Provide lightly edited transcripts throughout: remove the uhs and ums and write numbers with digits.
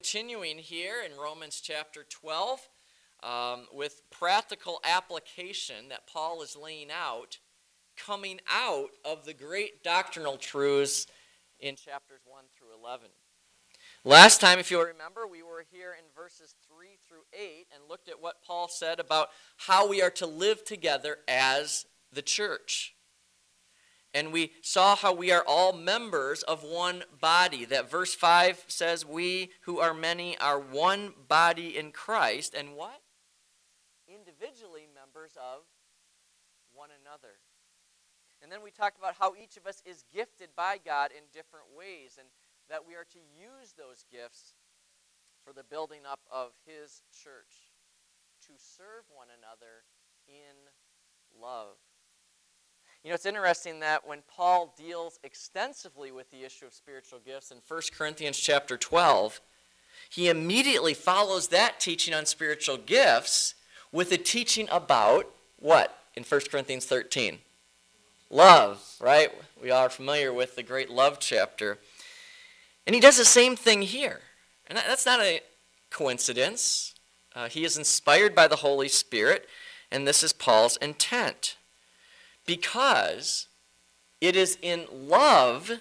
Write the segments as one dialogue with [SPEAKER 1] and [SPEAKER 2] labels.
[SPEAKER 1] continuing here in Romans chapter 12 with practical application that Paul is laying out, coming out of the great doctrinal truths in chapters 1 through 11. Last time, if you'll remember, we were here in verses 3 through 8 and looked at what Paul said about how we are to live together as the church. And we saw how we are all members of one body. That verse 5 says, we who are many are one body in Christ. And what? Individually members of one another. And then we talked about how each of us is gifted by God in different ways, and that we are to use those gifts for the building up of His church, to serve one another in love. You know, it's interesting that when Paul deals extensively with the issue of spiritual gifts in 1 Corinthians chapter 12, he immediately follows that teaching on spiritual gifts with a teaching about what in 1 Corinthians 13? Love, right? We are familiar with the great love chapter. And he does the same thing here. And that's not a coincidence. He is inspired by the Holy Spirit, and this is Paul's intent. Because it is in love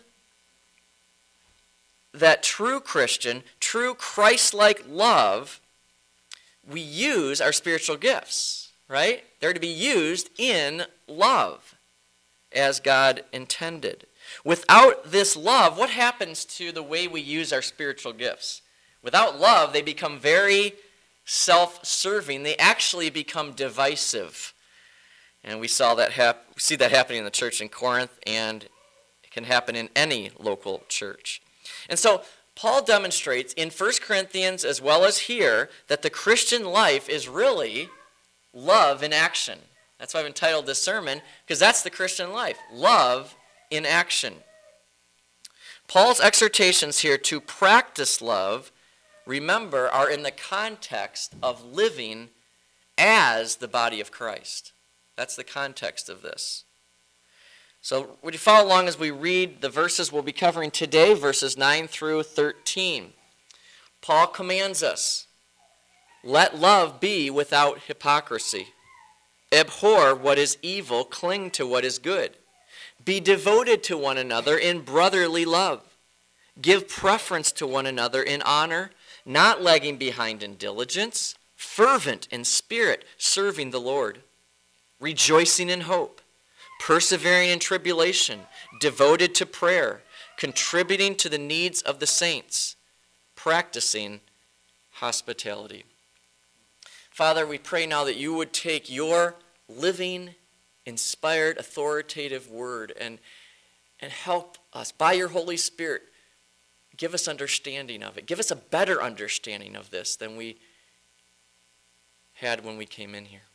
[SPEAKER 1] that true Christian, true Christ-like love, we use our spiritual gifts, right? They're to be used in love, as God intended. Without this love, what happens to the way we use our spiritual gifts? Without love, they become very self-serving. They actually become divisive. And we saw that see that happening in the church in Corinth, and it can happen in any local church. And so Paul demonstrates in 1 Corinthians as well as here that the Christian life is really love in action. That's why I've entitled this sermon, because that's the Christian life. Love in action. Paul's exhortations here to practice love, remember, are in the context of living as the body of Christ. That's the context of this. So would you follow along as we read the verses we'll be covering today, verses 9 through 13. Paul commands us, let love be without hypocrisy. Abhor what is evil, cling to what is good. Be devoted to one another in brotherly love. Give preference to one another in honor, not lagging behind in diligence, fervent in spirit, serving the Lord. Rejoicing in hope, persevering in tribulation, devoted to prayer, contributing to the needs of the saints, practicing hospitality. Father, we pray now that you would take your living, inspired, authoritative word and help us by your Holy Spirit. Give us understanding of it. Give us a better understanding of this than we had when we came in here.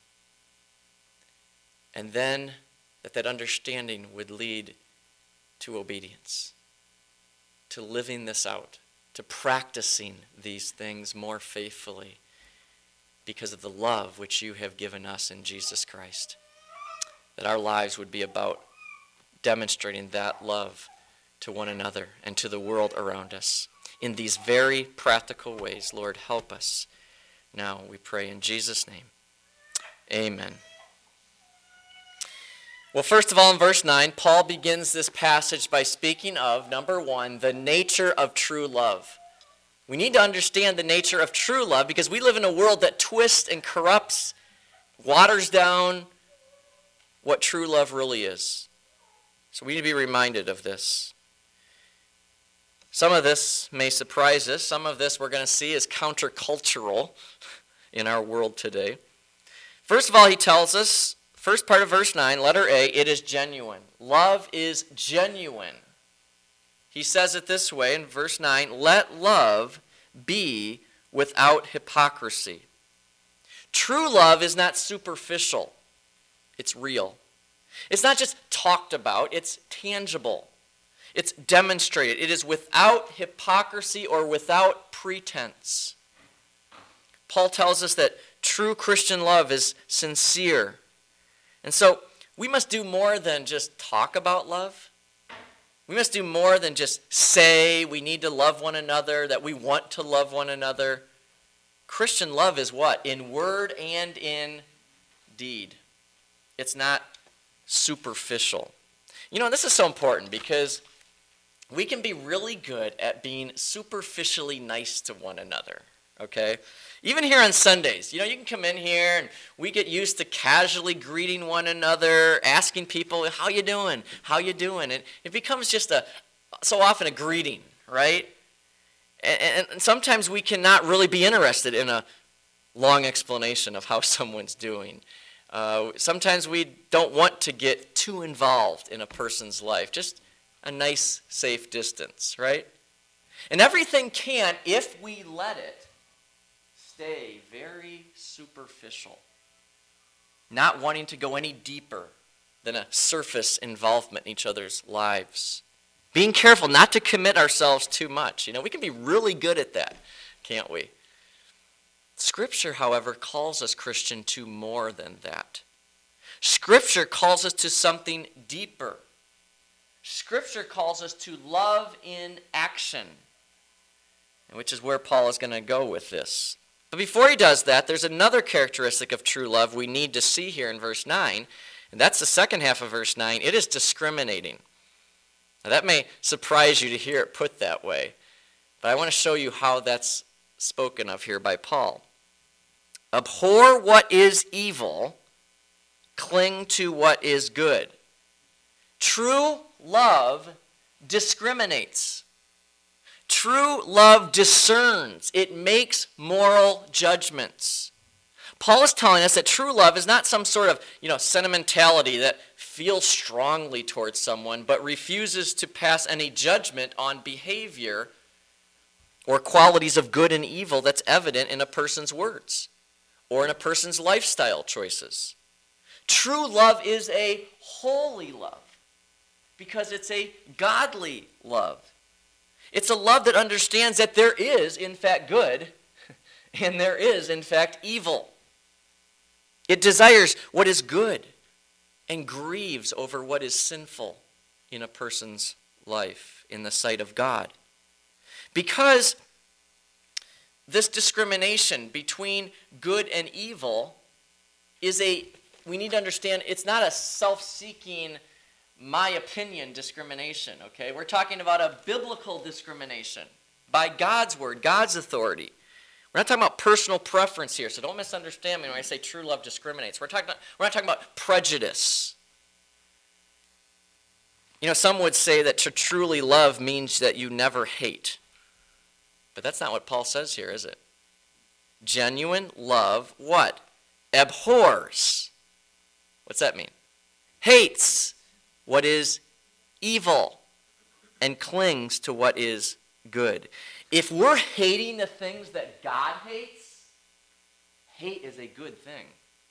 [SPEAKER 1] And then that understanding would lead to obedience, to living this out, to practicing these things more faithfully, because of the love which you have given us in Jesus Christ. That our lives would be about demonstrating that love to one another and to the world around us in these very practical ways. Lord, help us. Now we pray in Jesus' name. Amen. Well, first of all, in verse 9, Paul begins this passage by speaking of, number one, the nature of true love. We need to understand the nature of true love because we live in a world that twists and corrupts, waters down what true love really is. So we need to be reminded of this. Some of this may surprise us. Some of this we're going to see is countercultural in our world today. First of all, he tells us, first part of verse 9, letter A, it is genuine. Love is genuine. He says it this way in verse 9, let love be without hypocrisy. True love is not superficial. It's real. It's not just talked about, it's tangible. It's demonstrated. It is without hypocrisy or without pretense. Paul tells us that true Christian love is sincere. And so we must do more than just talk about love. We must do more than just say we need to love one another, that we want to love one another. Christian love is what? In word and in deed. It's not superficial. This is so important because we can be really good at being superficially nice to one another, okay? Even here on Sundays, you can come in here and we get used to casually greeting one another, asking people, how you doing? How you doing? And it becomes just so often a greeting, right? And sometimes we cannot really be interested in a long explanation of how someone's doing. Sometimes we don't want to get too involved in a person's life, just a nice, safe distance, right? And everything can, if we let it, stay very superficial, not wanting to go any deeper than a surface involvement in each other's lives. Being careful not to commit ourselves too much. We can be really good at that, can't we? Scripture, however, calls us, Christian, to more than that. Scripture calls us to something deeper. Scripture calls us to love in action, which is where Paul is going to go with this. But before he does that, there's another characteristic of true love we need to see here in verse 9, and that's the second half of verse 9. It is discriminating. Now, that may surprise you to hear it put that way, but I want to show you how that's spoken of here by Paul. Abhor what is evil, cling to what is good. True love discriminates. True love discerns. It makes moral judgments. Paul is telling us that true love is not some sort of, sentimentality that feels strongly towards someone but refuses to pass any judgment on behavior or qualities of good and evil that's evident in a person's words or in a person's lifestyle choices. True love is a holy love because it's a godly love. It's a love that understands that there is, in fact, good, and there is, in fact, evil. It desires what is good and grieves over what is sinful in a person's life in the sight of God. Because this discrimination between good and evil we need to understand, it's not a self-seeking, my opinion discrimination, okay? We're talking about a biblical discrimination by God's word, God's authority. We're not talking about personal preference here, so don't misunderstand me when I say true love discriminates. We're not talking about prejudice. Some would say that to truly love means that you never hate. But that's not what Paul says here, is it? Genuine love, what? Abhors. What's that mean? Hates what is evil and clings to what is good. If we're hating the things that God hates, hate is a good thing.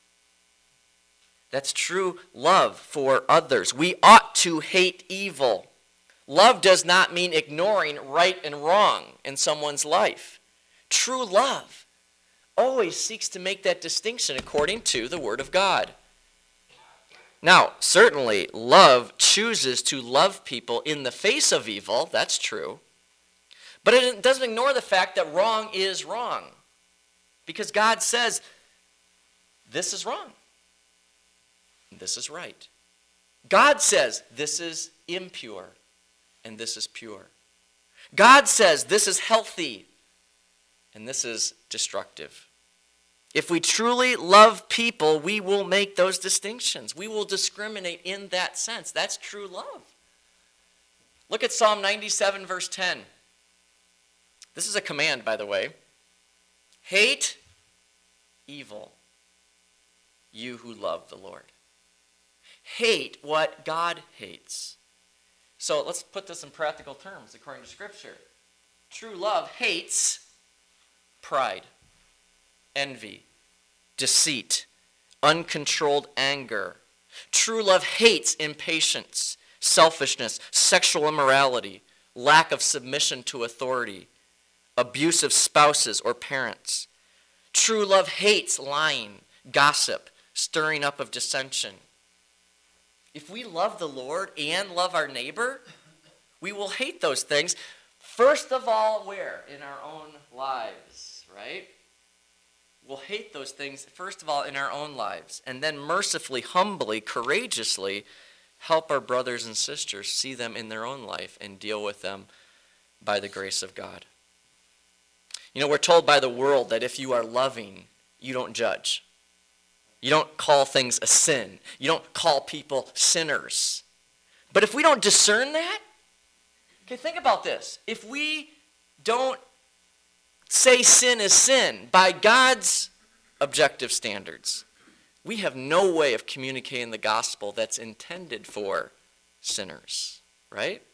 [SPEAKER 1] That's true love for others. We ought to hate evil. Love does not mean ignoring right and wrong in someone's life. True love always seeks to make that distinction according to the Word of God. Now, certainly, love chooses to love people in the face of evil. That's true. But it doesn't ignore the fact that wrong is wrong. Because God says, this is wrong. This is right. God says, this is impure. And this is pure. God says, this is healthy. And this is destructive. If we truly love people, we will make those distinctions. We will discriminate in that sense. That's true love. Look at Psalm 97, verse 10. This is a command, by the way. Hate evil, you who love the Lord. Hate what God hates. So let's put this in practical terms according to Scripture. True love hates pride, envy, deceit, uncontrolled anger. True love hates impatience, selfishness, sexual immorality, lack of submission to authority, abusive spouses or parents. True love hates lying, gossip, stirring up of dissension. If we love the Lord and love our neighbor, We will hate those things, first of all, where? In our own lives, right? We'll hate those things, first of all, in our own lives, and then mercifully, humbly, courageously help our brothers and sisters see them in their own life and deal with them by the grace of God. You know, we're told by the world that if you are loving, you don't judge. You don't call things a sin. You don't call people sinners. But if we don't discern that, okay, think about this. If we don't say sin is sin by God's objective standards, we have no way of communicating the gospel that's intended for sinners, right?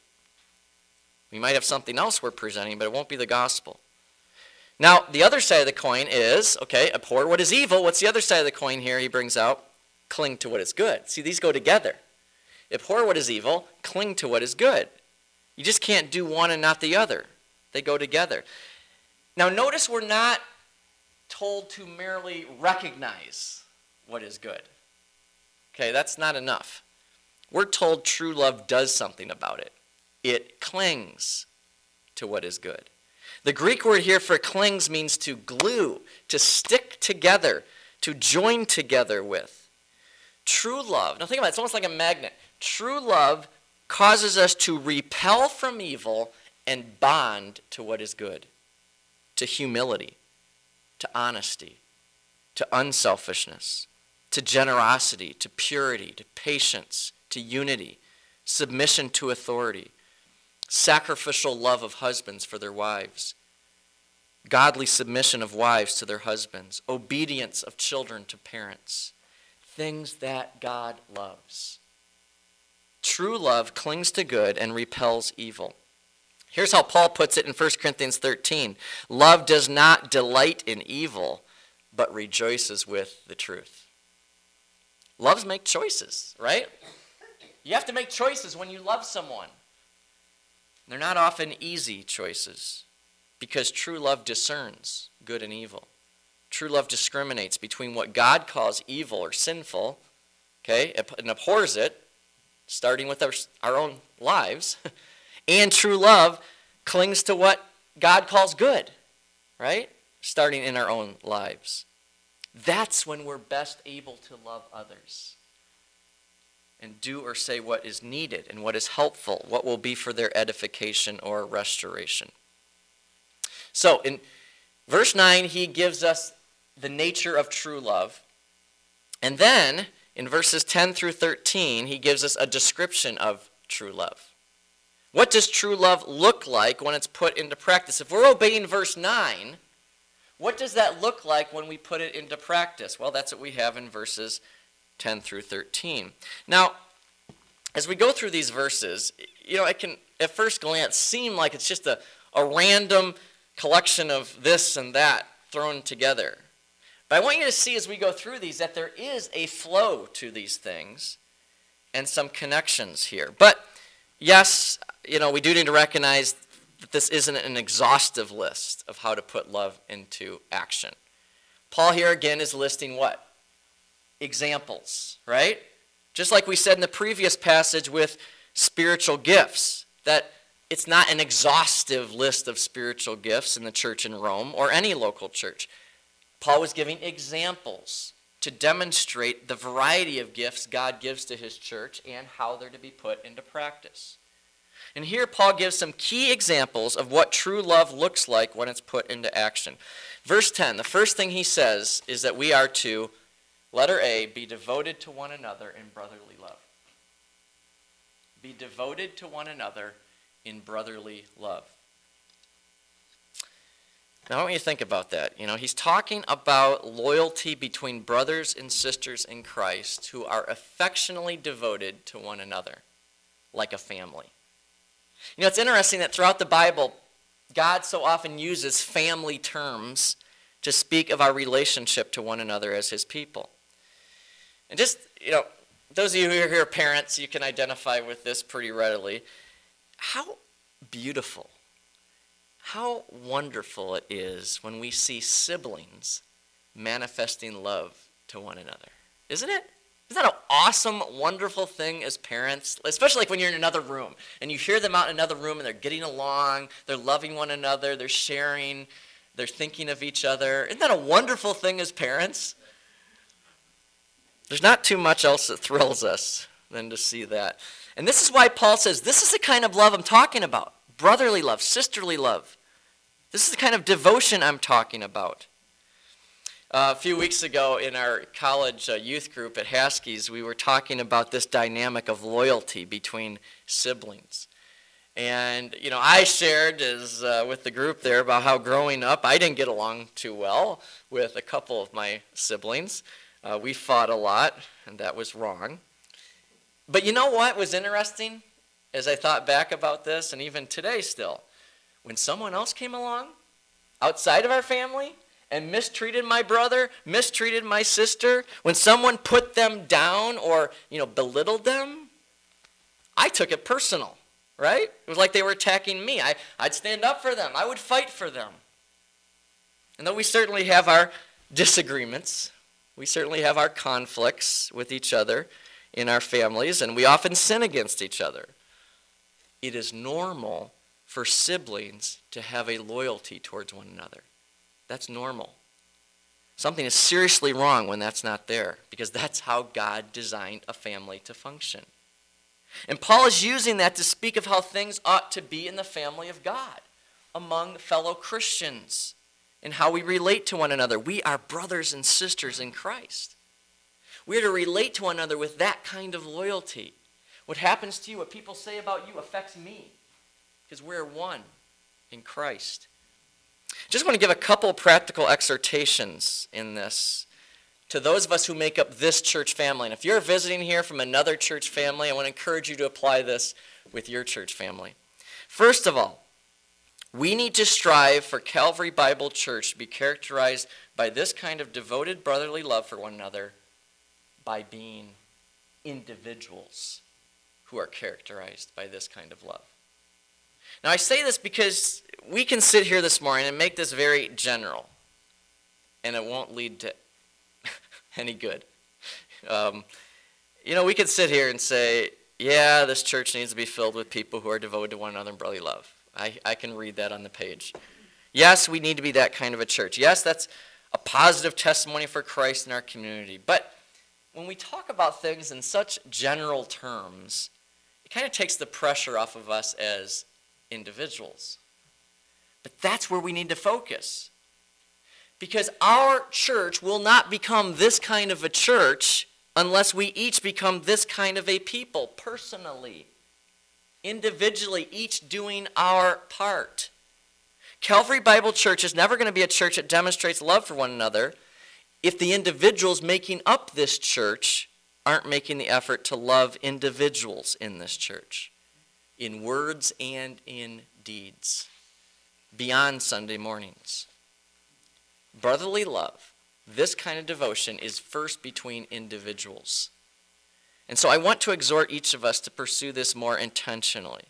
[SPEAKER 1] We might have something else we're presenting, but it won't be the gospel. Now, the other side of the coin is, okay, abhor what is evil. What's the other side of the coin here he brings out? Cling to what is good. See, these go together. Abhor what is evil, cling to what is good. You just can't do one and not the other. They go together. Now, notice we're not told to merely recognize what is good. Okay, that's not enough. We're told true love does something about it. It clings to what is good. The Greek word here for clings means to glue, to stick together, to join together with. True love, now think about it, it's almost like a magnet. True love causes us to repel from evil and bond to what is good, to humility, to honesty, to unselfishness, to generosity, to purity, to patience, to unity, submission to authority, sacrificial love of husbands for their wives, godly submission of wives to their husbands, obedience of children to parents, things that God loves. True love clings to good and repels evil. Here's how Paul puts it in 1 Corinthians 13. Love does not delight in evil, but rejoices with the truth. Loves make choices, right? You have to make choices when you love someone. They're not often easy choices because true love discerns good and evil. True love discriminates between what God calls evil or sinful, okay, and abhors it, starting with our own lives, and true love clings to what God calls good, right, starting in our own lives. That's when we're best able to love others and do or say what is needed and what is helpful, what will be for their edification or restoration. So in verse 9, he gives us the nature of true love. And then in verses 10 through 13, he gives us a description of true love. What does true love look like when it's put into practice? If we're obeying verse 9, what does that look like when we put it into practice? Well, that's what we have in verses 10 through 13. Now, as we go through these verses, it can, at first glance, seem like it's just a random collection of this and that thrown together. But I want you to see as we go through these that there is a flow to these things and some connections here. But yes, we do need to recognize that this isn't an exhaustive list of how to put love into action. Paul here again is listing what? Examples, right? Just like we said in the previous passage with spiritual gifts, that it's not an exhaustive list of spiritual gifts in the church in Rome or any local church. Paul was giving examples to demonstrate the variety of gifts God gives to his church and how they're to be put into practice. And here Paul gives some key examples of what true love looks like when it's put into action. Verse 10, the first thing he says is that we are to, letter A, be devoted to one another in brotherly love. Be devoted to one another in brotherly love. Now I want you to think about that. He's talking about loyalty between brothers and sisters in Christ who are affectionately devoted to one another, like a family. It's interesting that throughout the Bible, God so often uses family terms to speak of our relationship to one another as his people. And just, those of you who are here parents, you can identify with this pretty readily. How beautiful, how wonderful it is when we see siblings manifesting love to one another. Isn't it? Isn't that an awesome, wonderful thing as parents? Especially like when you're in another room and you hear them out in another room and they're getting along, they're loving one another, they're sharing, they're thinking of each other. Isn't that a wonderful thing as parents? There's not too much else that thrills us than to see that. And this is why Paul says, this is the kind of love I'm talking about. Brotherly love, sisterly love. This is the kind of devotion I'm talking about. A few weeks ago in our college youth group at Haskey's, we were talking about this dynamic of loyalty between siblings. And, I shared with the group there about how growing up, I didn't get along too well with a couple of my siblings. We fought a lot, and that was wrong. But you know what was interesting as I thought back about this, and even today still? When someone else came along outside of our family and mistreated my brother, mistreated my sister, when someone put them down or, belittled them, I took it personal, right? It was like they were attacking me. I'd stand up for them. I would fight for them. And though we certainly have our disagreements, we certainly have our conflicts with each other in our families, and we often sin against each other. It is normal for siblings to have a loyalty towards one another. That's normal. Something is seriously wrong when that's not there, because that's how God designed a family to function. And Paul is using that to speak of how things ought to be in the family of God, among fellow Christians, and how we relate to one another. We are brothers and sisters in Christ. We are to relate to one another with that kind of loyalty. What happens to you, what people say about you, affects me, because we're one in Christ. Just want to give a couple practical exhortations in this to those of us who make up this church family. And if you're visiting here from another church family, I want to encourage you to apply this with your church family. First of all, we need to strive for Calvary Bible Church to be characterized by this kind of devoted brotherly love for one another by being individuals who are characterized by this kind of love. Now, I say this because we can sit here this morning and make this very general, and it won't lead to any good. We could sit here and say, yeah, this church needs to be filled with people who are devoted to one another in brotherly love. I can read that on the page. Yes, we need to be that kind of a church. Yes, that's a positive testimony for Christ in our community. But when we talk about things in such general terms, it kind of takes the pressure off of us as individuals. But that's where we need to focus. Because our church will not become this kind of a church unless we each become this kind of a people, personally, individually, each doing our part. Calvary Bible Church is never going to be a church that demonstrates love for one another if the individuals making up this church aren't making the effort to love individuals in this church, in words and in deeds, beyond Sunday mornings. Brotherly love, this kind of devotion, is first between individuals. And so I want to exhort each of us to pursue this more intentionally.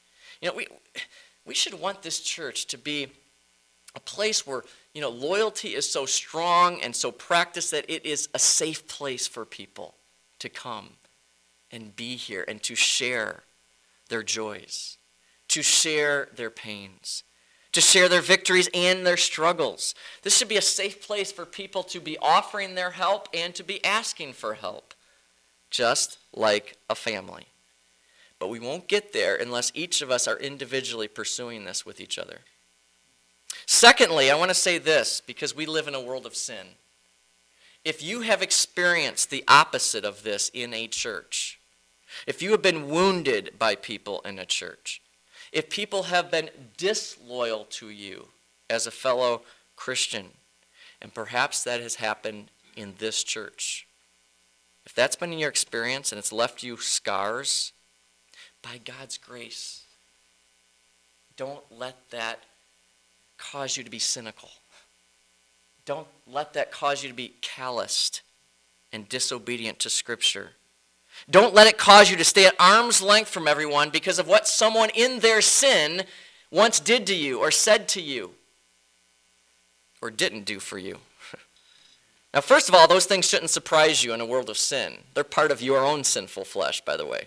[SPEAKER 1] We should want this church to be a place where, loyalty is so strong and so practiced that it is a safe place for people to come and be here and to share their joys, to share their pains, to share their victories and their struggles. This should be a safe place for people to be offering their help and to be asking for help, just like a family. But we won't get there unless each of us are individually pursuing this with each other. Secondly, I want to say this, because we live in a world of sin. If you have experienced the opposite of this in a church, if you have been wounded by people in a church, if people have been disloyal to you as a fellow Christian, and perhaps that has happened in this church, if that's been your experience and it's left you scars, by God's grace, don't let that cause you to be cynical. Don't let that cause you to be calloused and disobedient to Scripture. Don't let it cause you to stay at arm's length from everyone because of what someone in their sin once did to you or said to you or didn't do for you. Now, first of all, those things shouldn't surprise you in a world of sin. They're part of your own sinful flesh, by the way.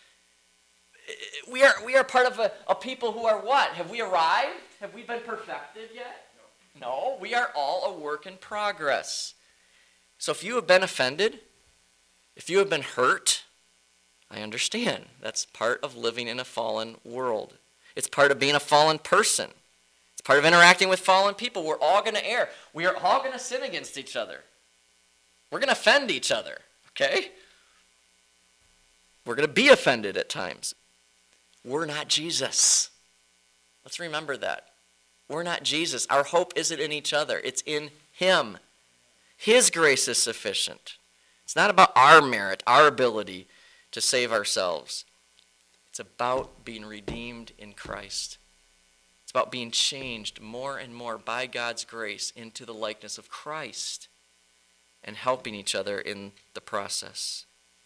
[SPEAKER 1] We are part of a people who are what? Have we arrived? Have we been perfected yet? No, we are all a work in progress. So if you have been offended, if you have been hurt, I understand. That's part of living in a fallen world. It's part of being a fallen person. It's part of interacting with fallen people. We're all going to err. We are all going to sin against each other. We're going to offend each other, okay? We're going to be offended at times. We're not Jesus. Let's remember that. We're not Jesus. Our hope isn't in each other. It's in him. His grace is sufficient. It's not about our merit, our ability to save ourselves. It's about being redeemed in Christ. It's about being changed more and more by God's grace into the likeness of Christ and helping each other in the process.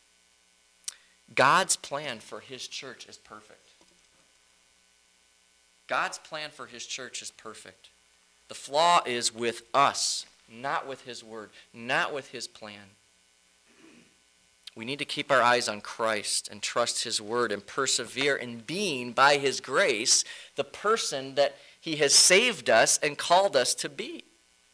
[SPEAKER 1] God's plan for his church is perfect. God's plan for his church is perfect. The flaw is with us, not with his word, not with his plan. We need to keep our eyes on Christ and trust his word and persevere in being, by his grace, the person that he has saved us and called us to be.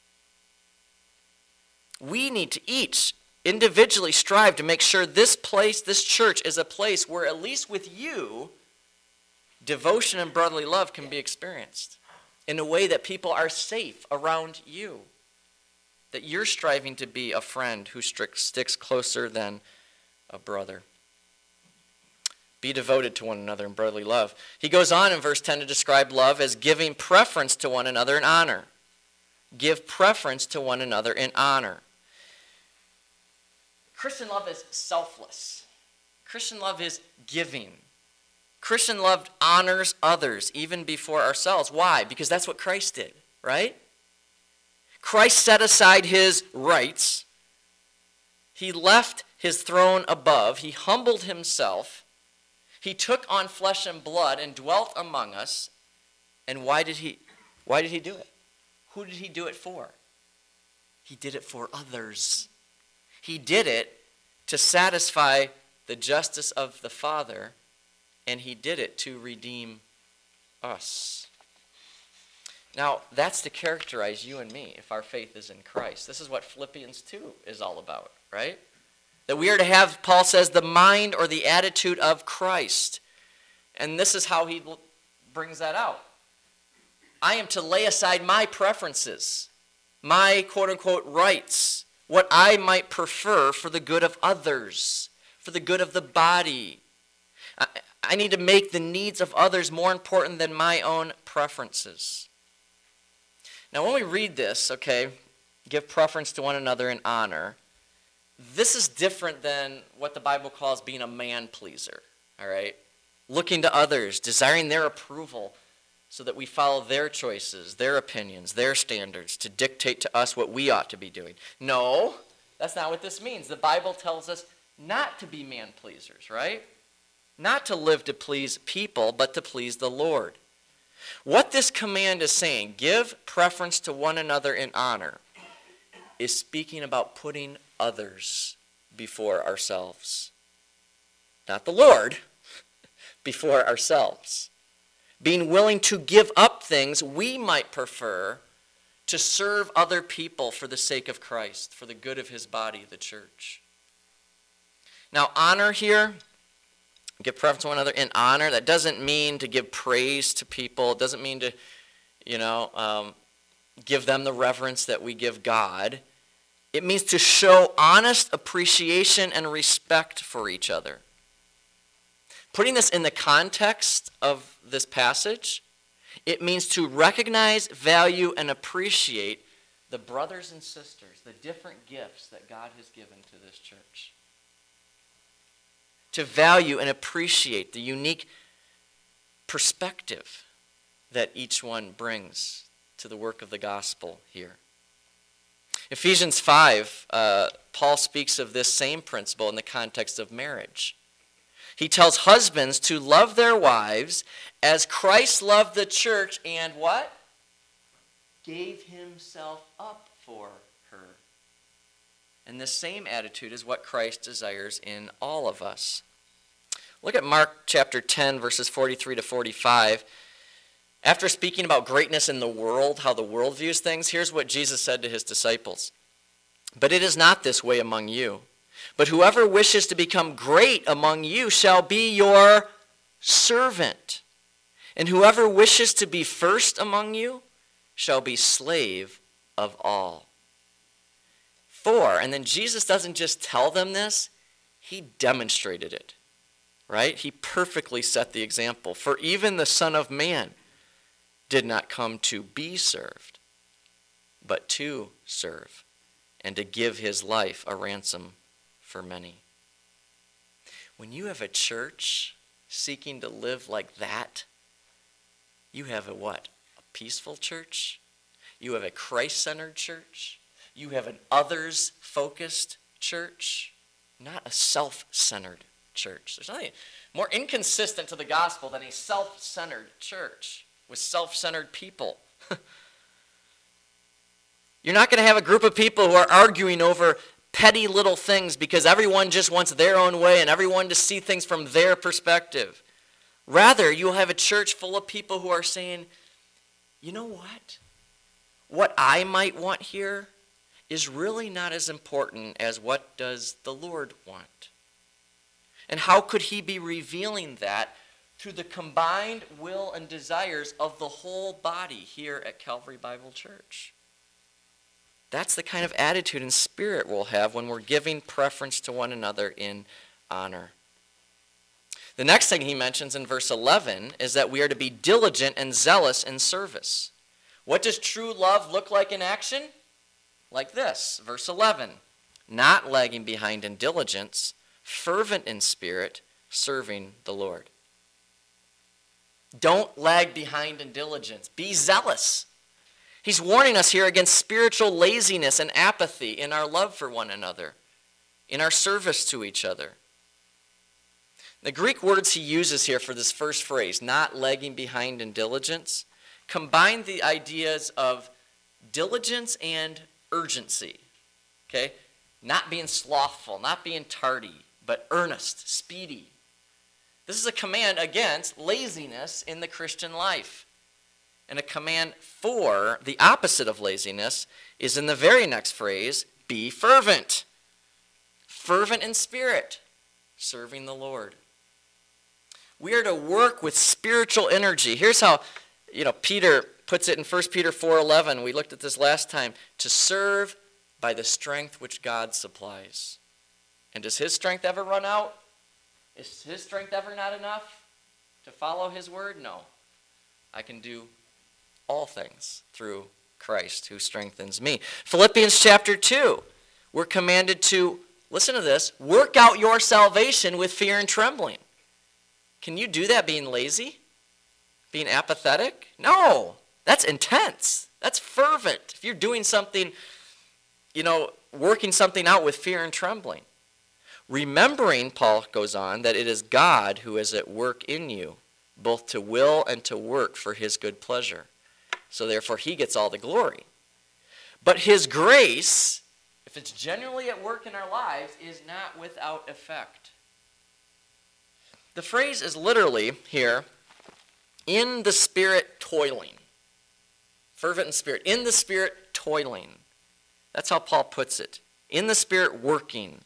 [SPEAKER 1] We need to each individually strive to make sure this place, this church, is a place where, at least with you, devotion and brotherly love can be experienced in a way that people are safe around you. That you're striving to be a friend who sticks closer than a brother. Be devoted to one another in brotherly love. He goes on in verse 10 to describe love as giving preference to one another in honor. Give preference to one another in honor. Christian love is selfless. Christian love is giving. Christian love honors others even before ourselves. Why? Because that's what Christ did, right? Christ set aside his rights. He left his throne above. He humbled himself. He took on flesh and blood and dwelt among us. And why did he do it? Who did he do it for? He did it for others. He did it to satisfy the justice of the Father, and he did it to redeem us. Now, that's to characterize you and me if our faith is in Christ. This is what Philippians 2 is all about, right? That we are to have, Paul says, the mind or the attitude of Christ. And this is how he brings that out. I am to lay aside my preferences, my quote-unquote rights, what I might prefer for the good of others, for the good of the body. I need to make the needs of others more important than my own preferences. Now, when we read this, okay, give preference to one another in honor, this is different than what the Bible calls being a man-pleaser, all right? Looking to others, desiring their approval so that we follow their choices, their opinions, their standards to dictate to us what we ought to be doing. No, that's not what this means. The Bible tells us not to be man-pleasers, right? Not to live to please people, but to please the Lord. What this command is saying, give preference to one another in honor, is speaking about putting others before ourselves. Not the Lord, before ourselves. Being willing to give up things we might prefer to serve other people for the sake of Christ, for the good of his body, the church. Now, honor here, give preference to one another in honor. That doesn't mean to give praise to people. It doesn't mean to, give them the reverence that we give God. It means to show honest appreciation and respect for each other. Putting this in the context of this passage, it means to recognize, value, and appreciate the brothers and sisters, the different gifts that God has given to this church. To value and appreciate the unique perspective that each one brings to the work of the gospel here. Ephesians 5, Paul speaks of this same principle in the context of marriage. He tells husbands to love their wives as Christ loved the church and what? Gave himself up for her. And this same attitude is what Christ desires in all of us. Look at Mark chapter 10, verses 43 to 45. After speaking about greatness in the world, how the world views things, here's what Jesus said to his disciples. But it is not this way among you. But whoever wishes to become great among you shall be your servant. And whoever wishes to be first among you shall be slave of all. And then Jesus doesn't just tell them this, he demonstrated it. Right? He perfectly set the example. For even the Son of Man did not come to be served, but to serve, and to give his life a ransom for many. When you have a church seeking to live like that, you have a what? A peaceful church? You have a Christ-centered church? You have an others-focused church? Not a self-centered church. There's nothing more inconsistent to the gospel than a self-centered church with self-centered people. You're not going to have a group of people who are arguing over petty little things because everyone just wants their own way and everyone to see things from their perspective. Rather, you'll have a church full of people who are saying, you know what? What I might want here is really not as important as what does the Lord want. And how could he be revealing that through the combined will and desires of the whole body here at Calvary Bible Church? That's the kind of attitude and spirit we'll have when we're giving preference to one another in honor. The next thing he mentions in verse 11 is that we are to be diligent and zealous in service. What does true love look like in action? Like this, verse 11. Not lagging behind in diligence, fervent in spirit, serving the Lord. Don't lag behind in diligence. Be zealous. He's warning us here against spiritual laziness and apathy in our love for one another, in our service to each other. The Greek words he uses here for this first phrase, not lagging behind in diligence, combine the ideas of diligence and urgency. Okay? Not being slothful, not being tardy, but earnest, speedy. This is a command against laziness in the Christian life. And a command for the opposite of laziness is in the very next phrase, be fervent. Fervent in spirit, serving the Lord. We are to work with spiritual energy. Here's how, Peter puts it in 1 Peter 4:11. We looked at this last time. To serve by the strength which God supplies. And does his strength ever run out? Is his strength ever not enough to follow his word? No. I can do all things through Christ who strengthens me. Philippians chapter 2. We're commanded to, listen to this, work out your salvation with fear and trembling. Can you do that being lazy? Being apathetic? No. That's intense. That's fervent. If you're doing something, working something out with fear and trembling. Remembering, Paul goes on, that it is God who is at work in you, both to will and to work for his good pleasure. So therefore, he gets all the glory. But his grace, if it's genuinely at work in our lives, is not without effect. The phrase is literally here, in the Spirit toiling. Fervent in spirit. In the Spirit toiling. That's how Paul puts it. In the Spirit working.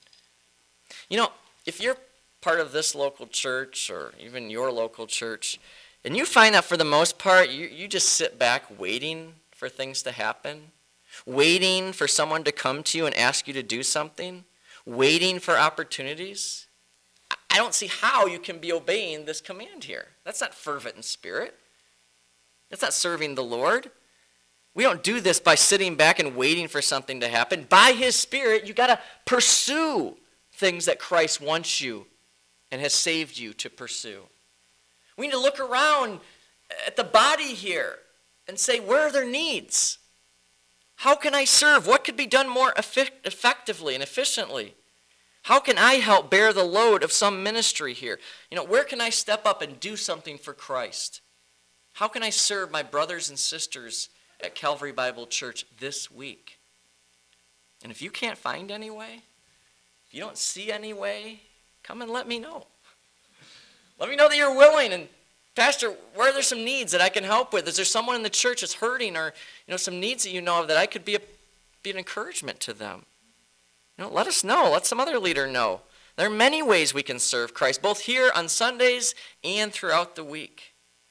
[SPEAKER 1] If you're part of this local church or even your local church, and you find that for the most part, you just sit back waiting for things to happen, waiting for someone to come to you and ask you to do something, waiting for opportunities, I don't see how you can be obeying this command here. That's not fervent in spirit. That's not serving the Lord. We don't do this by sitting back and waiting for something to happen. By his Spirit, you got to pursue things that Christ wants you and has saved you to pursue. We need to look around at the body here and say, where are their needs? How can I serve? What could be done more effectively and efficiently? How can I help bear the load of some ministry here? Where can I step up and do something for Christ? How can I serve my brothers and sisters at Calvary Bible Church this week? And if you can't find any way, if you don't see any way, come and let me know. Let me know that you're willing. And Pastor, where are there some needs that I can help with? Is there someone in the church that's hurting, or some needs that you know of that I could be an encouragement to them? Let us know. Let some other leader know. There are many ways we can serve Christ, both here on Sundays and throughout the week.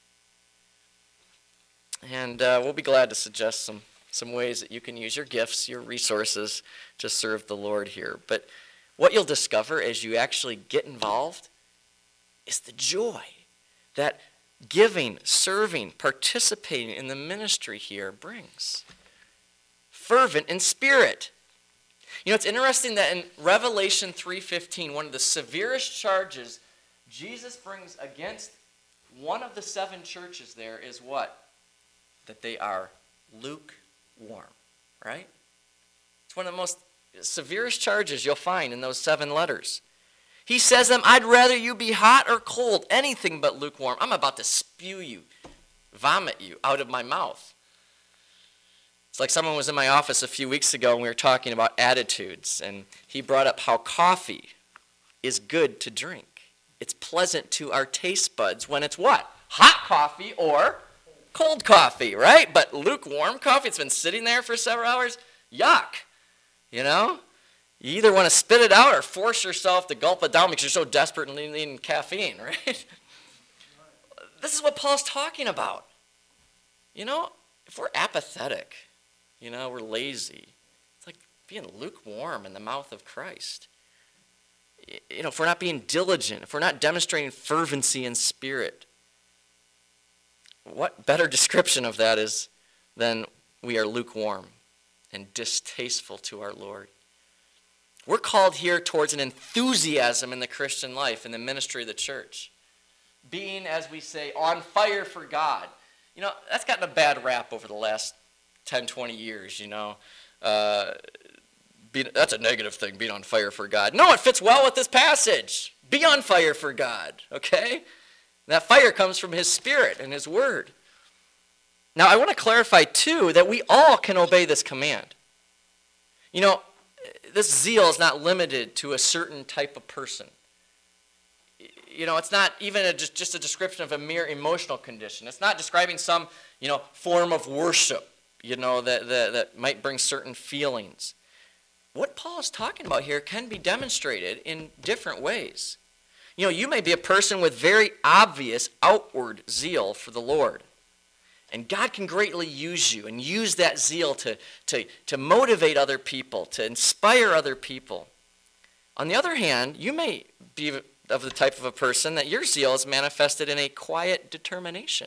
[SPEAKER 1] And we'll be glad to suggest some ways that you can use your gifts, your resources to serve the Lord here. But what you'll discover as you actually get involved is the joy that giving, serving, participating in the ministry here brings. Fervent in spirit. It's interesting that in Revelation 3:15, one of the severest charges Jesus brings against one of the 7 churches there is what? That they are lukewarm, right? It's one of the most severest charges you'll find in those 7 letters. He says to them, I'd rather you be hot or cold, anything but lukewarm. I'm about to spew you, vomit you out of my mouth. It's like someone was in my office a few weeks ago and we were talking about attitudes, and he brought up how coffee is good to drink. It's pleasant to our taste buds when it's what? Hot coffee or cold coffee, right? But lukewarm coffee, it's been sitting there for several hours, yuck, You either want to spit it out or force yourself to gulp it down because you're so desperate and needing caffeine, right? This is what Paul's talking about. If we're apathetic, we're lazy. It's like being lukewarm in the mouth of Christ. If we're not being diligent, if we're not demonstrating fervency in spirit, what better description of that is than we are lukewarm and distasteful to our Lord? We're called here towards an enthusiasm in the Christian life, in the ministry of the church. Being, as we say, on fire for God. That's gotten a bad rap over the last 10, 20 years, that's a negative thing, being on fire for God. No, it fits well with this passage. Be on fire for God, okay? That fire comes from his Spirit and his word. Now, I want to clarify, too, that we all can obey this command. This zeal is not limited to a certain type of person. It's not even just a description of a mere emotional condition. It's not describing some, form of worship, that might bring certain feelings. What Paul is talking about here can be demonstrated in different ways. You may be a person with very obvious outward zeal for the Lord. And God can greatly use you and use that zeal to motivate other people, to inspire other people. On the other hand, you may be of the type of a person that your zeal is manifested in a quiet determination.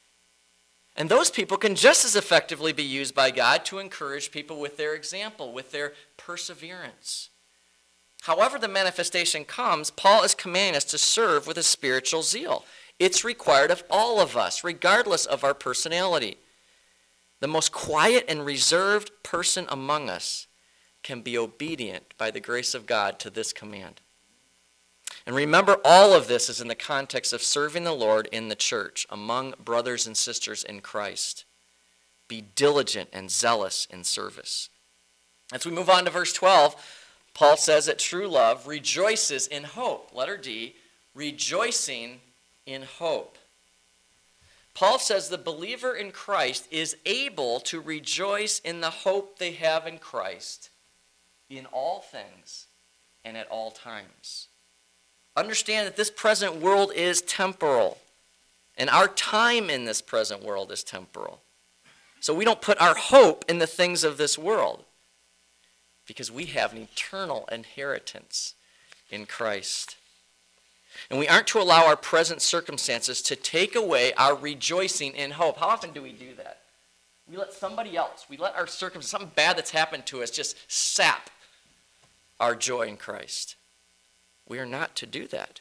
[SPEAKER 1] And those people can just as effectively be used by God to encourage people with their example, with their perseverance. However the manifestation comes, Paul is commanding us to serve with a spiritual zeal. It's required of all of us, regardless of our personality. The most quiet and reserved person among us can be obedient by the grace of God to this command. And remember, all of this is in the context of serving the Lord in the church, among brothers and sisters in Christ. Be diligent and zealous in service. As we move on to verse 12, Paul says that true love rejoices in hope. Letter D, rejoicing in hope. Paul says the believer in Christ is able to rejoice in the hope they have in Christ in all things and at all times. Understand that this present world is temporal, and our time in this present world is temporal. So we don't put our hope in the things of this world, because we have an eternal inheritance in Christ. And we aren't to allow our present circumstances to take away our rejoicing in hope. How often do we do that? We let somebody else, we let our circumstances, something bad that's happened to us, just sap our joy in Christ. We are not to do that,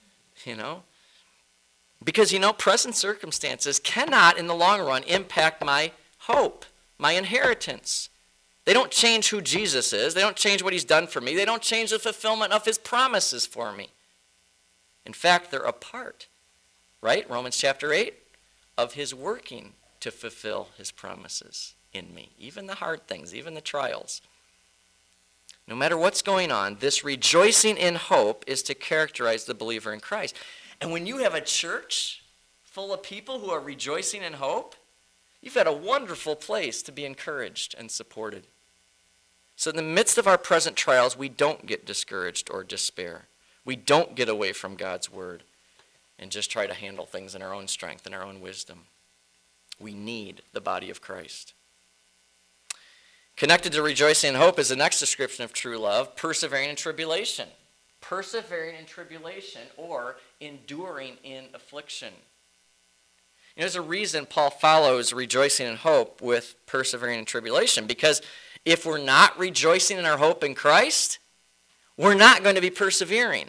[SPEAKER 1] Because, present circumstances cannot, in the long run, impact my hope, my inheritance. They don't change who Jesus is. They don't change what he's done for me. They don't change the fulfillment of his promises for me. In fact, they're a part, right? Romans chapter 8, of his working to fulfill his promises in me. Even the hard things, even the trials. No matter what's going on, this rejoicing in hope is to characterize the believer in Christ. And when you have a church full of people who are rejoicing in hope, you've got a wonderful place to be encouraged and supported. So in the midst of our present trials, we don't get discouraged or despair. We don't get away from God's word and just try to handle things in our own strength and our own wisdom. We need the body of Christ. Connected to rejoicing in hope is the next description of true love, persevering in tribulation. Persevering in tribulation or enduring in affliction. There's a reason Paul follows rejoicing in hope with persevering in tribulation, because if we're not rejoicing in our hope in Christ, we're not going to be persevering.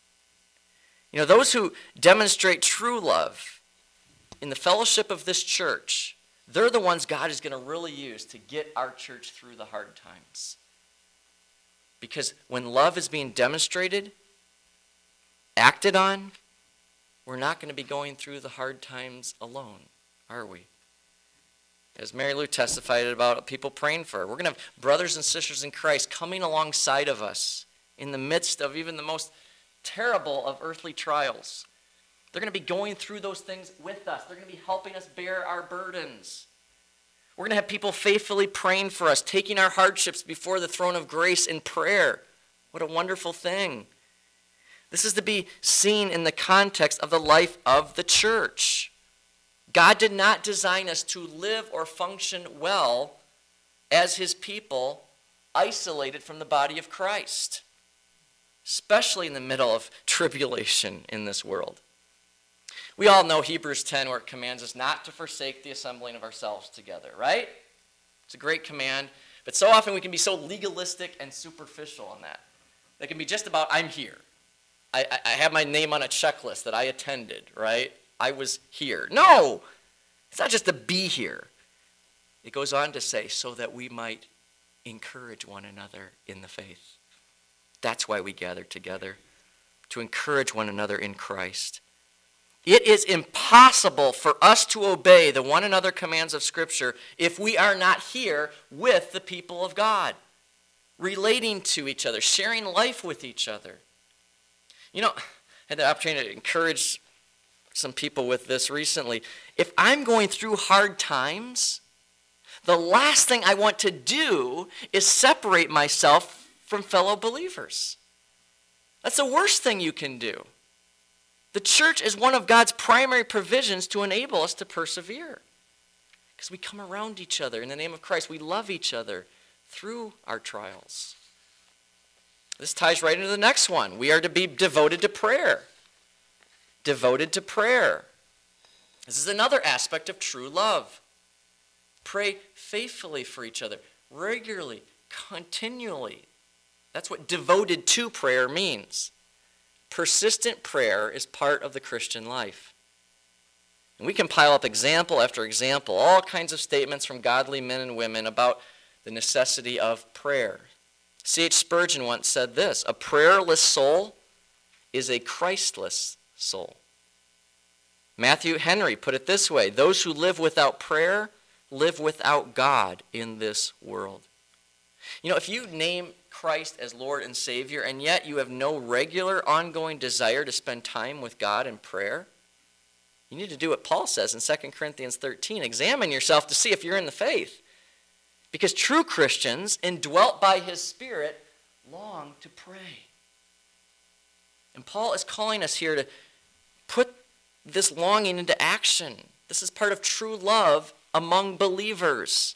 [SPEAKER 1] Those who demonstrate true love in the fellowship of this church, they're the ones God is going to really use to get our church through the hard times. Because when love is being demonstrated, acted on, we're not going to be going through the hard times alone, are we? As Mary Lou testified about people praying for her, we're going to have brothers and sisters in Christ coming alongside of us in the midst of even the most terrible of earthly trials. They're going to be going through those things with us. They're going to be helping us bear our burdens. We're going to have people faithfully praying for us, taking our hardships before the throne of grace in prayer. What a wonderful thing. This is to be seen in the context of the life of the church. God did not design us to live or function well as his people, isolated from the body of Christ, especially in the middle of tribulation in this world. We all know Hebrews 10, where it commands us not to forsake the assembling of ourselves together, right? It's a great command, but so often we can be so legalistic and superficial on that. That can be just about, I'm here. I have my name on a checklist that I attended, right? I was here. No! It's not just to be here. It goes on to say, so that we might encourage one another in the faith. That's why we gather together, to encourage one another in Christ. It is impossible for us to obey the one another commands of Scripture if we are not here with the people of God, relating to each other, sharing life with each other. I had the opportunity to encourage some people with this recently. If I'm going through hard times, the last thing I want to do is separate myself from fellow believers. That's the worst thing you can do. The church is one of God's primary provisions to enable us to persevere. Because we come around each other in the name of Christ. We love each other through our trials. This ties right into the next one. We are to be devoted to prayer. Devoted to prayer. This is another aspect of true love. Pray faithfully for each other, regularly, continually. That's what devoted to prayer means. Persistent prayer is part of the Christian life. And we can pile up example after example, all kinds of statements from godly men and women about the necessity of prayer. C.H. Spurgeon once said this, a prayerless soul is a Christless soul. Matthew Henry put it this way, those who live without prayer live without God in this world. If you name Christ as Lord and Savior, and yet you have no regular, ongoing desire to spend time with God in prayer, you need to do what Paul says in 2 Corinthians 13. Examine yourself to see if you're in the faith. Because true Christians, indwelt by his Spirit, long to pray. And Paul is calling us here to put this longing into action. This is part of true love among believers.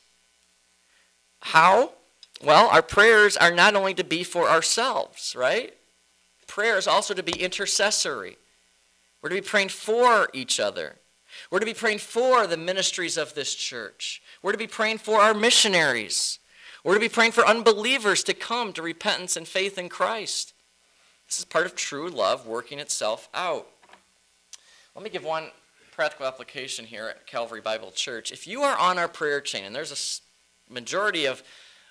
[SPEAKER 1] How? Well, our prayers are not only to be for ourselves, right? Prayer is also to be intercessory. We're to be praying for each other. We're to be praying for the ministries of this church. We're to be praying for our missionaries. We're to be praying for unbelievers to come to repentance and faith in Christ. This is part of true love working itself out. Let me give one practical application here at Calvary Bible Church. If you are on our prayer chain, and there's a majority of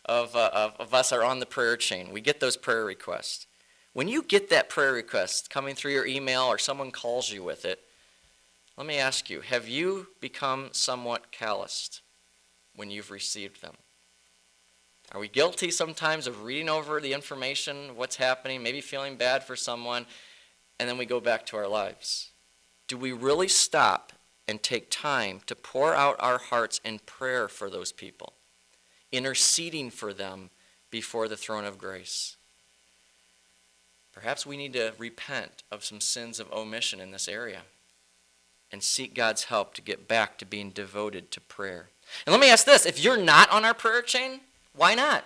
[SPEAKER 1] us are on the prayer chain, we get those prayer requests. When you get that prayer request coming through your email or someone calls you with it, let me ask you, have you become somewhat calloused when you've received them? Are we guilty sometimes of reading over the information, what's happening, maybe feeling bad for someone, and then we go back to our lives? Do we really stop and take time to pour out our hearts in prayer for those people, interceding for them before the throne of grace? Perhaps we need to repent of some sins of omission in this area and seek God's help to get back to being devoted to prayer. And let me ask this, if you're not on our prayer chain, why not?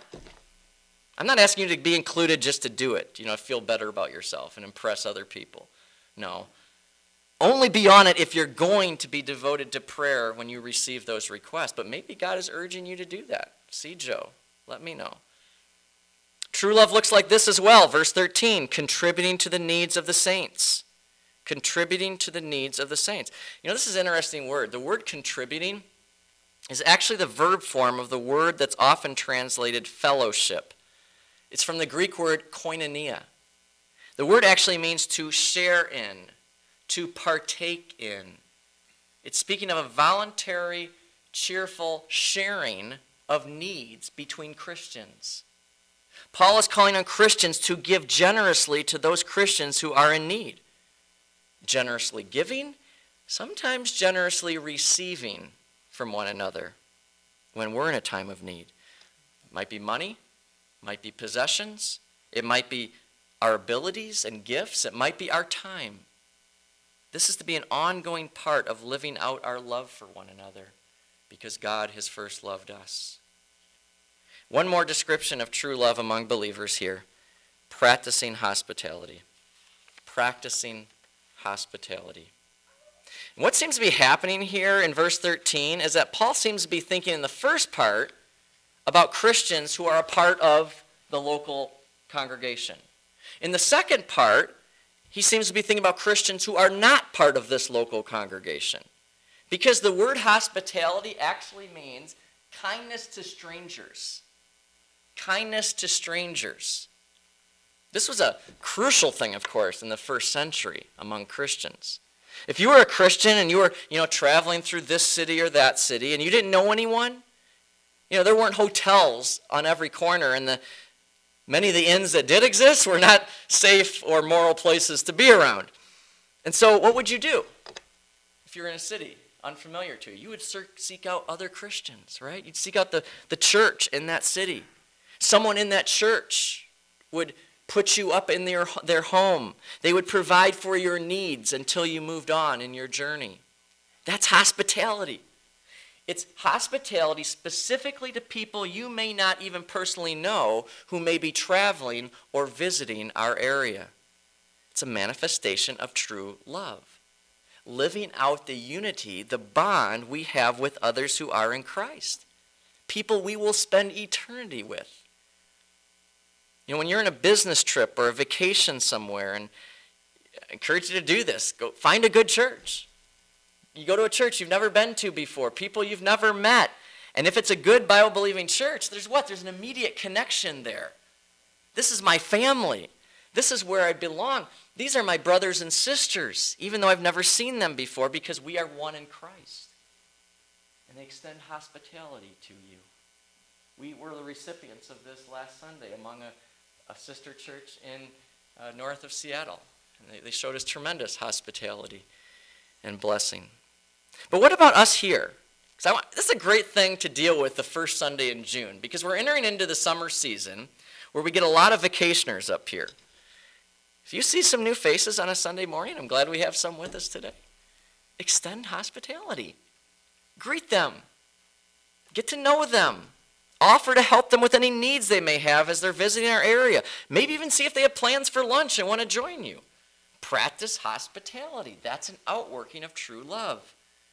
[SPEAKER 1] I'm not asking you to be included just to do it, feel better about yourself and impress other people. No. Only be on it if you're going to be devoted to prayer when you receive those requests. But maybe God is urging you to do that. See Joe. Let me know. True love looks like this as well. Verse 13, contributing to the needs of the saints. Contributing to the needs of the saints. This is an interesting word. The word contributing is actually the verb form of the word that's often translated fellowship. It's from the Greek word koinonia. The word actually means to share in, to partake in. It's speaking of a voluntary, cheerful sharing of needs between Christians. Paul is calling on Christians to give generously to those Christians who are in need. Generously giving, sometimes generously receiving from one another when we're in a time of need. It might be money, it might be possessions, it might be our abilities and gifts, it might be our time. This is to be an ongoing part of living out our love for one another because God has first loved us. One more description of true love among believers here. Practicing hospitality. Practicing hospitality. And what seems to be happening here in verse 13 is that Paul seems to be thinking in the first part about Christians who are a part of the local congregation. In the second part, he seems to be thinking about Christians who are not part of this local congregation. Because the word hospitality actually means kindness to strangers. Kindness to strangers. This was a crucial thing, of course, in the first century among Christians. If you were a Christian and you were, traveling through this city or that city and you didn't know anyone, there weren't hotels on every corner, and many of the inns that did exist were not safe or moral places to be around. And so what would you do if you're in a city unfamiliar to you? You would seek out other Christians, right? You'd seek out the church in that city. Someone in that church would put you up in their home. They would provide for your needs until you moved on in your journey. That's hospitality. It's hospitality specifically to people you may not even personally know who may be traveling or visiting our area. It's a manifestation of true love. Living out the unity, the bond we have with others who are in Christ. People we will spend eternity with. When you're in a business trip or a vacation somewhere, and I encourage you to do this, go find a good church. You go to a church you've never been to before, people you've never met. And if it's a good Bible-believing church, there's an immediate connection there. This is my family. This is where I belong. These are my brothers and sisters, even though I've never seen them before, because we are one in Christ. And they extend hospitality to you. We were the recipients of this last Sunday among a sister church in north of Seattle. And they showed us tremendous hospitality and blessing. But what about us here? This is a great thing to deal with the first Sunday in June, because we're entering into the summer season where we get a lot of vacationers up here. If you see some new faces on a Sunday morning, I'm glad we have some with us today. Extend hospitality. Greet them. Get to know them. Offer to help them with any needs they may have as they're visiting our area. Maybe even see if they have plans for lunch and want to join you. Practice hospitality. That's an outworking of true love.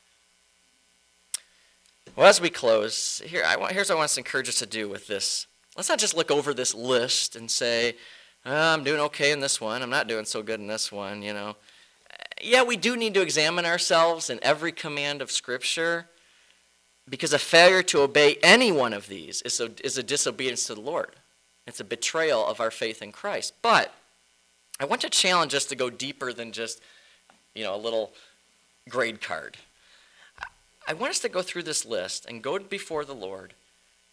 [SPEAKER 1] Well, as we close, here's what I want to encourage us to do with this. Let's not just look over this list and say, I'm doing okay in this one. I'm not doing so good in this one, Yeah, we do need to examine ourselves in every command of Scripture, because a failure to obey any one of these is a disobedience to the Lord. It's a betrayal of our faith in Christ. But I want to challenge us to go deeper than just, a little grade card. I want us to go through this list and go before the Lord,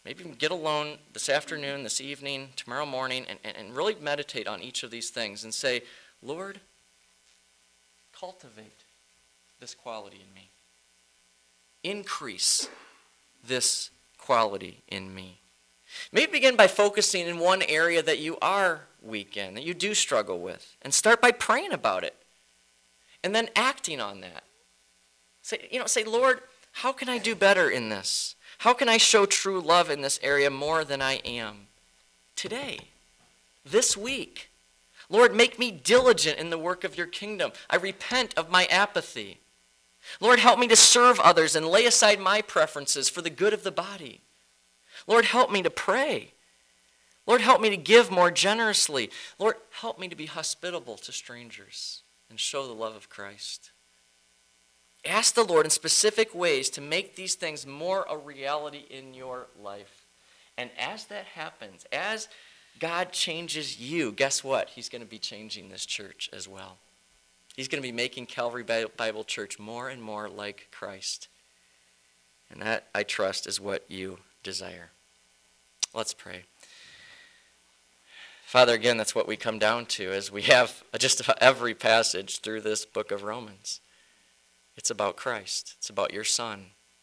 [SPEAKER 1] Maybe even get alone this afternoon, this evening, tomorrow morning, and really meditate on each of these things and say, Lord, cultivate this quality in me. Increase this quality in me. Maybe begin by focusing in one area that you are weak in, that you do struggle with, and start by praying about it, and then acting on that. Say, Lord, how can I do better in this? How can I show true love in this area more than I am today, this week? Lord, make me diligent in the work of your kingdom. I repent of my apathy. Lord, help me to serve others and lay aside my preferences for the good of the body. Lord, help me to pray. Lord, help me to give more generously. Lord, help me to be hospitable to strangers and show the love of Christ. Ask the Lord in specific ways to make these things more a reality in your life. And as that happens, as God changes you, guess what? He's going to be changing this church as well. He's going to be making Calvary Bible Church more and more like Christ. And that, I trust, is what you desire. Let's pray. Father, again, that's what we come down to as we have just about every passage through this book of Romans. It's about Christ. It's about your Son.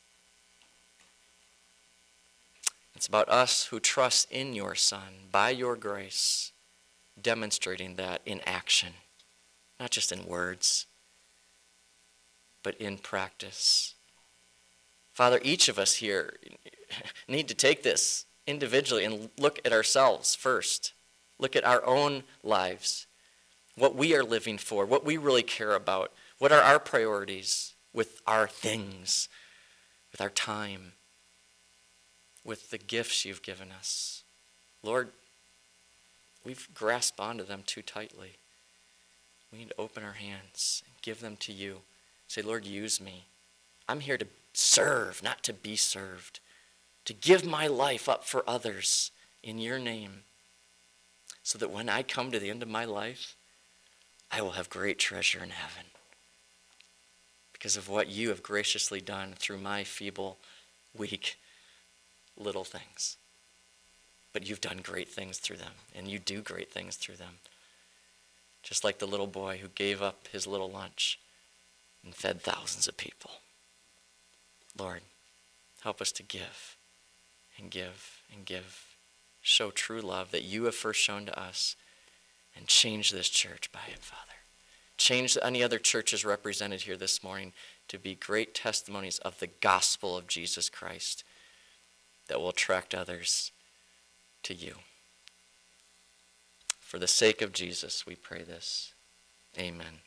[SPEAKER 1] It's about us who trust in your Son by your grace, demonstrating that in action, not just in words, but in practice. Father, each of us here need to take this individually and look at ourselves first. Look at our own lives, what we are living for, what we really care about. What are our priorities with our things, with our time, with the gifts you've given us? Lord, we've grasped onto them too tightly. We need to open our hands and give them to you. Say, Lord, use me. I'm here to serve, not to be served. To give my life up for others in your name, so that when I come to the end of my life, I will have great treasure in heaven because of what you have graciously done through my feeble, weak, little things. But you've done great things through them, and you do great things through them. Just like the little boy who gave up his little lunch and fed thousands of people. Lord, help us to give and give and give. Show true love that you have first shown to us, and change this church by it, Father. Change any other churches represented here this morning to be great testimonies of the gospel of Jesus Christ that will attract others to you. For the sake of Jesus, we pray this. Amen.